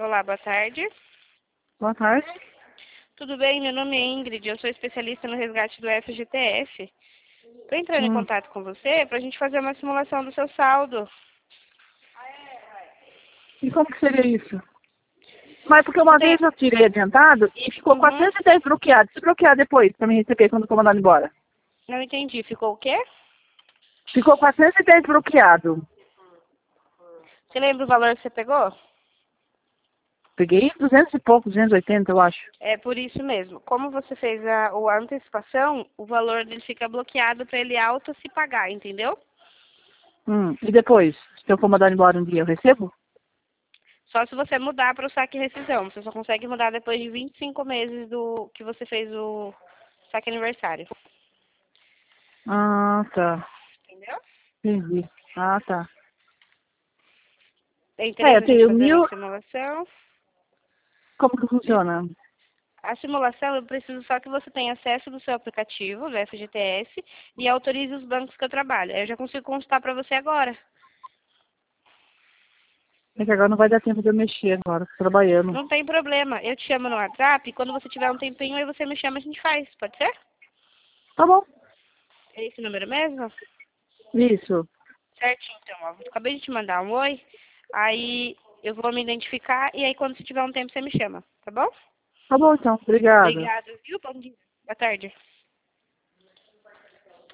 Olá, boa tarde. Boa tarde. Tudo bem? Meu nome é Ingrid, eu sou especialista no resgate do FGTS. Estou entrando em contato com você para a gente fazer uma simulação do seu saldo. E como que seria isso? Mas porque uma vez eu tirei adiantado e ficou 410 bloqueado. Se bloquear depois, para me receber quando for mandado embora. Não entendi. Ficou o quê? Ficou 410 bloqueado. Você lembra o valor que você pegou? Peguei 200 e pouco, 280, eu acho. É por isso mesmo. Como você fez a antecipação, o valor dele fica bloqueado para ele auto se pagar, entendeu? E depois? Se eu for mandado embora um dia, eu recebo? Só se você mudar para o saque rescisão. Você só consegue mudar depois de 25 meses do que você fez o saque aniversário. Ah, tá. Entendeu? Entendi. Ah, tá. Tem Eu interesse de tenho fazer uma 1000... simulação? Como que funciona? A simulação, eu preciso só que você tenha acesso do seu aplicativo, do FGTS, e autorize os bancos que eu trabalho. Eu já consigo consultar para você agora. É que agora não vai dar tempo de eu mexer agora, tô trabalhando. Não tem problema. Eu te chamo no WhatsApp, e quando você tiver um tempinho, aí você me chama e a gente faz. Pode ser? Tá bom. É esse número mesmo? Isso. Certinho, então. Ó. Acabei de te mandar um oi. Aí eu vou me identificar e aí quando você tiver um tempo, você me chama. Tá bom? Tá bom, então. Obrigada. Obrigada, viu? Bom dia. Boa tarde.